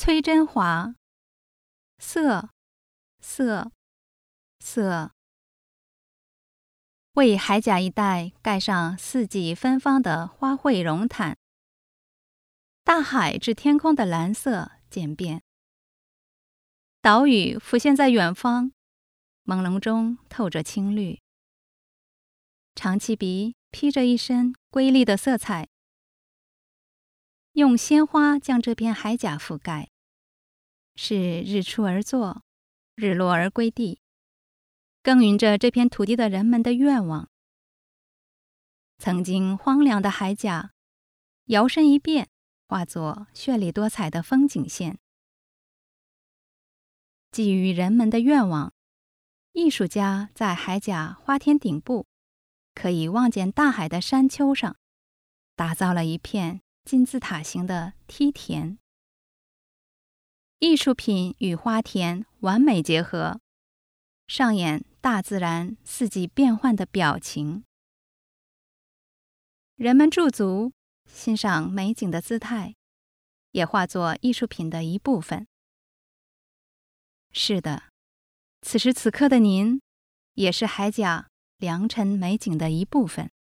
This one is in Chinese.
崔真华。色，色，色。为海甲一带盖上四季芬芳的花卉绒毯，大海至天空的蓝色渐变，岛屿浮现在远方，朦胧中透着青绿。长鳍鼻披着一身瑰丽的色彩，用鲜花将这片海甲覆盖，是日出而作，日落而归地，耕耘着这片土地的人们的愿望。曾经荒凉的海甲，摇身一变，化作绚丽多彩的风景线。基于人们的愿望，艺术家在海甲花田顶部，可以望见大海的山丘上，打造了一片金字塔形的梯田。艺术品与花田完美结合，上演大自然四季变换的表情。人们驻足欣赏美景的姿态，也化作艺术品的一部分。是的，此时此刻的您，也是海甲良辰美景的一部分。